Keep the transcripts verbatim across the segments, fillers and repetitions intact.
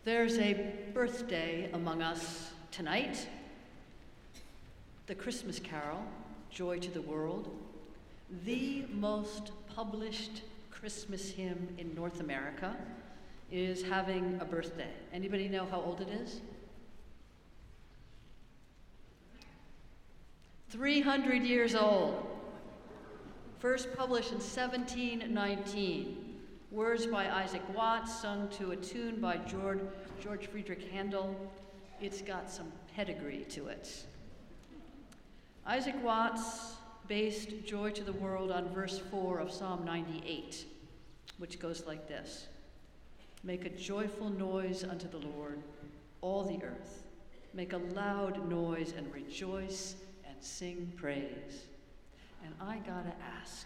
There's a birthday among us tonight. The Christmas Carol, Joy to the World, the most published Christmas hymn in North America, is having a birthday. Anybody know how old it is? three hundred years old. First published in seventeen nineteen. Words by Isaac Watts, sung to a tune by George, George Friedrich Handel. It's got some pedigree to it. Isaac Watts based Joy to the World on verse four of Psalm ninety-eight, which goes like this. Make a joyful noise unto the Lord, all the earth. Make a loud noise and rejoice and sing praise. And I gotta ask,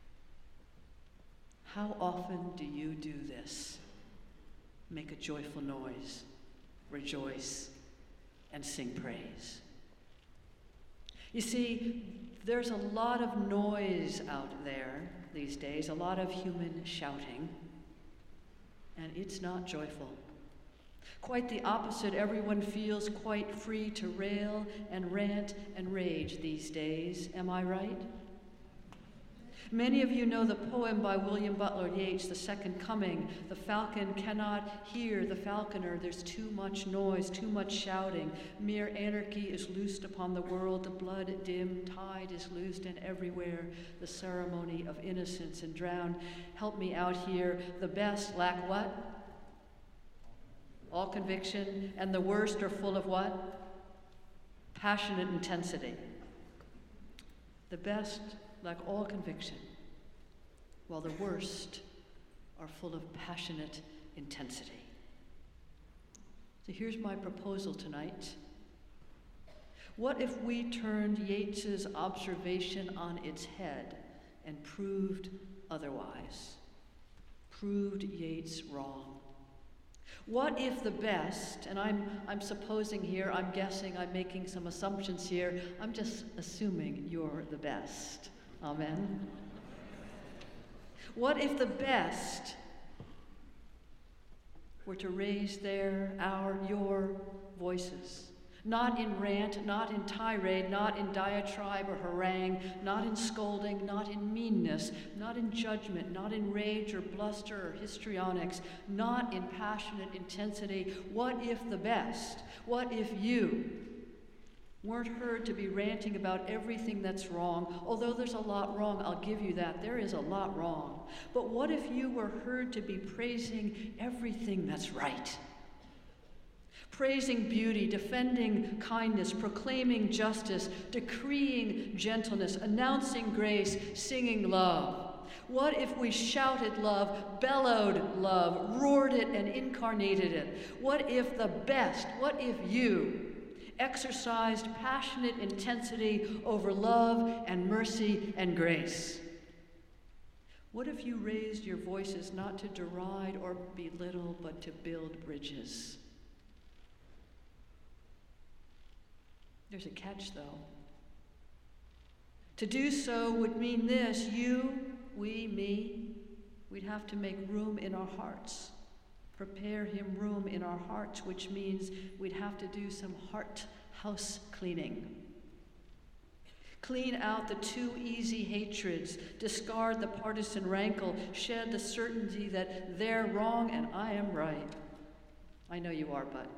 how often do you do this? Make a joyful noise, rejoice, and sing praise. You see, there's a lot of noise out there these days, a lot of human shouting, and it's not joyful. Quite the opposite, everyone feels quite free to rail and rant and rage these days. Am I right? Many of you know the poem by William Butler Yeats, The Second Coming. The falcon cannot hear the falconer. There's too much noise, too much shouting. Mere anarchy is loosed upon the world. The blood-dim tide is loosed, and everywhere the ceremony of innocence and drowned. Help me out here. The best lack what? All conviction. And the worst are full of what? Passionate intensity. The best lack all conviction, while the worst are full of passionate intensity. So here's my proposal tonight. What if we turned Yeats's observation on its head and proved otherwise? Proved Yeats wrong. What if the best, and I'm, I'm supposing here, I'm guessing, I'm making some assumptions here, I'm just assuming you're the best. Amen. What if the best were to raise their, our, your voices? Not in rant, not in tirade, not in diatribe or harangue, not in scolding, not in meanness, not in judgment, not in rage or bluster or histrionics, not in passionate intensity. What if the best, what if you weren't heard to be ranting about everything that's wrong? Although there's a lot wrong, I'll give you that. There is a lot wrong. But what if you were heard to be praising everything that's right? Praising beauty, defending kindness, proclaiming justice, decreeing gentleness, announcing grace, singing love. What if we shouted love, bellowed love, roared it and incarnated it? What if the best, what if you exercised passionate intensity over love and mercy and grace? What if you raised your voices not to deride or belittle, but to build bridges? There's a catch, though. To do so would mean this: you, we, me, we'd have to make room in our hearts. Prepare him room in our hearts, which means we'd have to do some heart house cleaning. Clean out the too easy hatreds, discard the partisan rankle, shed the certainty that they're wrong and I am right. I know you are, but.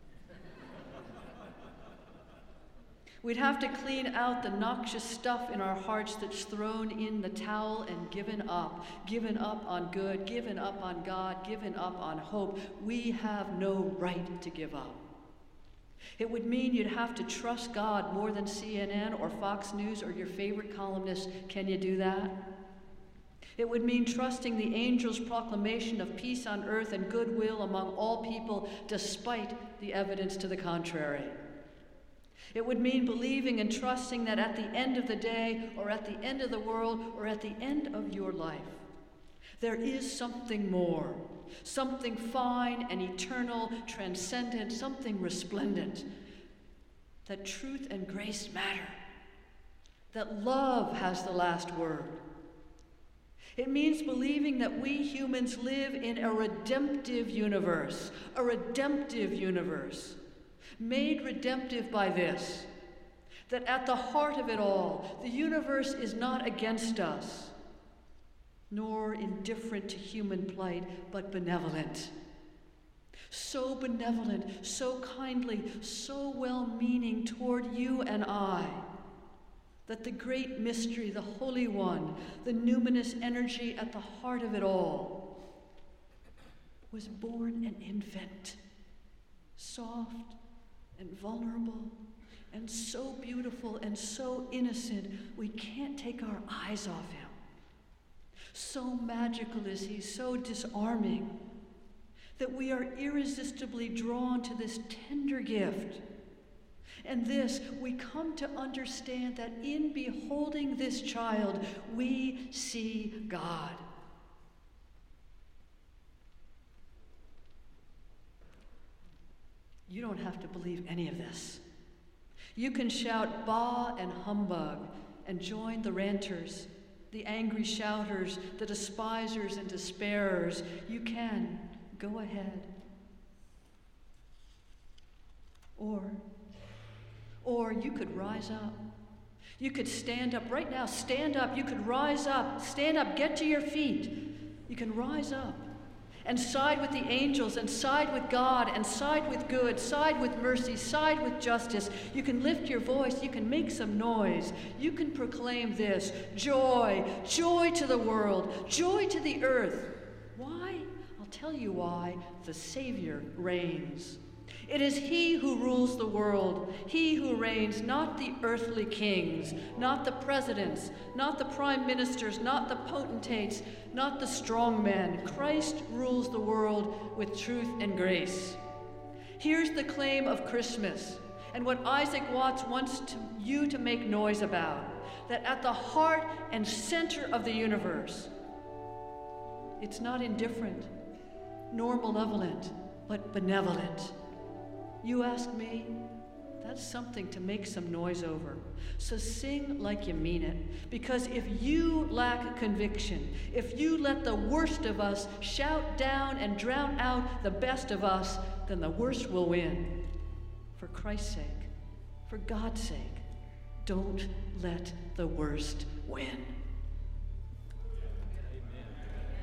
We'd have to clean out the noxious stuff in our hearts that's thrown in the towel and given up. Given up on good, given up on God, given up on hope. We have no right to give up. It would mean you'd have to trust God more than C N N or Fox News or your favorite columnist. Can you do that? It would mean trusting the angel's proclamation of peace on earth and goodwill among all people despite the evidence to the contrary. It would mean believing and trusting that at the end of the day, or at the end of the world, or at the end of your life, there is something more, something fine and eternal, transcendent, something resplendent, that truth and grace matter, that love has the last word. It means believing that we humans live in a redemptive universe, a redemptive universe, made redemptive by this, that at the heart of it all, the universe is not against us, nor indifferent to human plight, but benevolent. So benevolent, so kindly, so well-meaning toward you and I, that the great mystery, the Holy One, the numinous energy at the heart of it all, was born an infant, soft and vulnerable and so beautiful and so innocent, we can't take our eyes off him. So magical is he, so disarming, that we are irresistibly drawn to this tender gift. And this, we come to understand that in beholding this child, we see God. You don't have to believe any of this. You can shout bah and humbug and join the ranters, the angry shouters, the despisers and despairers. You can. Go ahead. Or, or you could rise up. You could stand up right now. Stand up. You could rise up. Stand up. Get to your feet. You can rise up and side with the angels and side with God and side with good, side with mercy, side with justice. You can lift your voice. You can make some noise. You can proclaim this: joy, joy to the world, joy to the earth. Why? I'll tell you why. The Savior reigns. It is he who rules the world, he who reigns, not the earthly kings, not the presidents, not the prime ministers, not the potentates, not the strong men. Christ rules the world with truth and grace. Here's the claim of Christmas, and what Isaac Watts wants to, you to make noise about, that at the heart and center of the universe, it's not indifferent, nor malevolent, but benevolent. You ask me, that's something to make some noise over. So sing like you mean it, because if you lack conviction, if you let the worst of us shout down and drown out the best of us, then the worst will win. For Christ's sake, for God's sake, don't let the worst win.